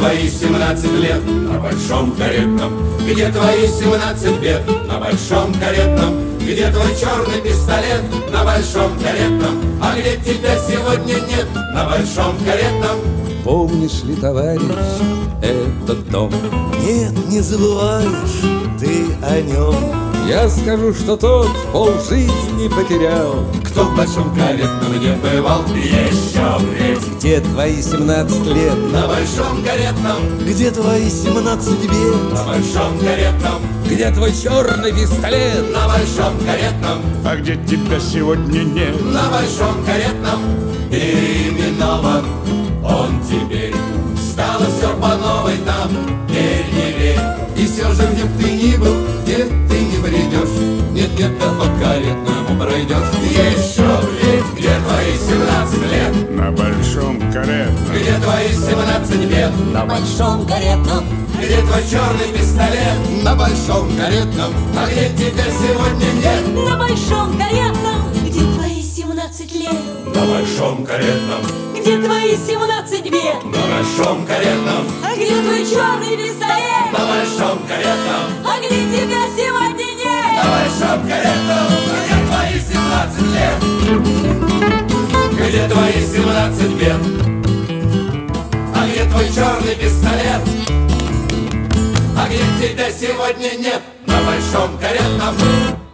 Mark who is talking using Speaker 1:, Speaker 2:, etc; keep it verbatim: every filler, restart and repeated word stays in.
Speaker 1: твои семнадцать лет на большом каретном? Где твои семнадцать бед на большом каретном? Где твой черный пистолет на большом каретном? А где тебя сегодня нет на большом каретном?
Speaker 2: Помнишь ли, товарищ, этот дом?
Speaker 3: Нет, не забываешь ты о нем.
Speaker 2: Я скажу, что тот полжизни потерял.
Speaker 1: Кто в большом каретном не бывал, еще вредь.
Speaker 2: Где твои семнадцать лет?
Speaker 1: На большом каретном,
Speaker 3: Где твои семнадцать бед?
Speaker 1: на большом каретном,
Speaker 2: Где твой черный пистолет?
Speaker 1: на большом каретном,
Speaker 4: А где тебя сегодня нет?
Speaker 1: на большом каретном. Переименован он теперь. Стало все по новой там, верь, не верь. И все же, где б ты ни был, где ты не бредешь, нет-нет, да по каретному пройдешь. Еще верь, где твои семнадцать лет,
Speaker 4: На большом каретном.
Speaker 1: где твои семнадцать бед,
Speaker 3: На большом каретном.
Speaker 1: где твой черный пистолет, на большом каретном. А где тебя сегодня нет,
Speaker 5: На большом каретном. Где твои семнадцать лет?
Speaker 1: на большом каретном,
Speaker 5: Где твои семнадцать бед?
Speaker 1: на большом каретном,
Speaker 5: А где твой черный пистолет?
Speaker 1: на большом каретном,
Speaker 5: А где тебя сегодня нет?
Speaker 1: на большом каретном. Где твои семнадцать лет, где твои семнадцать бед, а где твой черный пистолет, а где тебя сегодня нет на большом каретном?